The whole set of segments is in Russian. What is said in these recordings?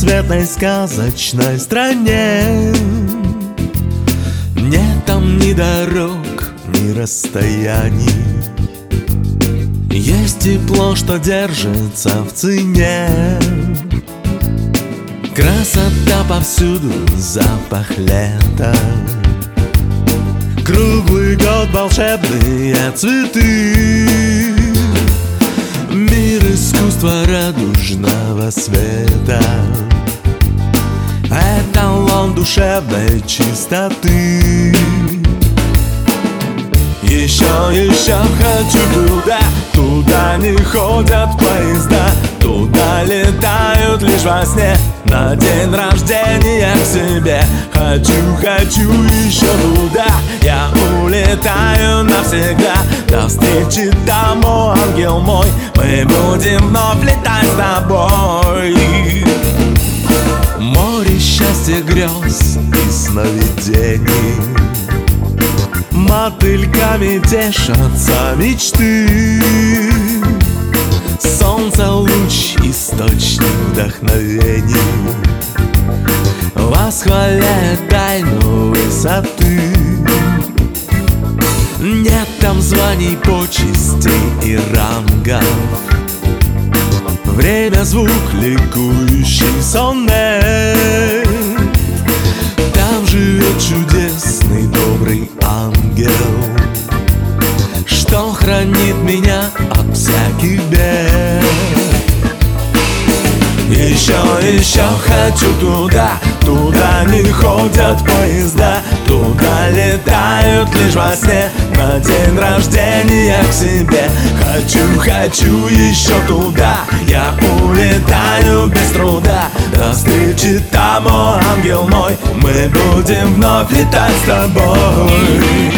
беспросветной сказочной стране. Нет там ни дорог, ни расстояний. Есть тепло, что держится в цене. Красота повсюду, запах лета. Круглый год волшебные цветы. Мир искусства радужного света. Эталон душевной чистоты. Еще хочу туда, туда не ходят поезда, туда летают лишь во сне. На день рождения к себе хочу еще туда. Я улетаю навсегда. До встречи там, о, ангел мой. Мы будем вновь летать с тобой. Море счастья, грез и сновидений. Мотыльками тешатся мечты. Солнце луч, источник вдохновений, восхваляет тайну высоты. Нет там званий, почестей и рангов. Время, звук, ликующий сонет. Там живет чудесный добрый ангел, что хранит меня от всяких бед. Еще хочу туда, туда не ходят поезда, туда летают лишь во сне. На день рождения к себе хочу еще туда. Я улетаю без труда. До встречи там, о, ангел мой. Мы будем вновь летать с тобой.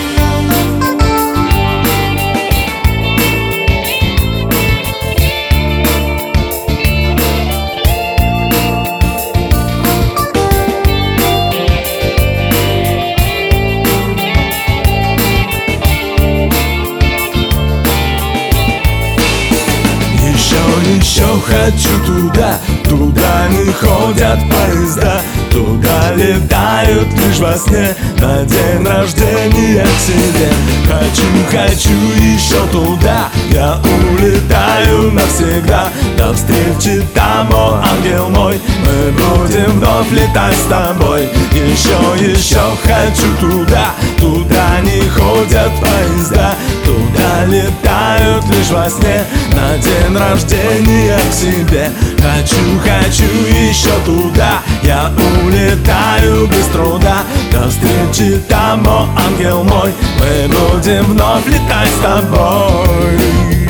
Еще хочу туда, туда не ходят поезда, туда летают лишь во сне. На день рождения к себе хочу еще туда. Я улетаю навсегда. До встречи там, о, ангел мой. Мы будем вновь летать с тобой. Еще хочу туда, туда не ходят поезда, туда летают лишь во сне. На день рождения к себе хочу еще туда. Я улетаю без труда. До встречи там, о, ангел мой. Мы будем вновь летать с тобой.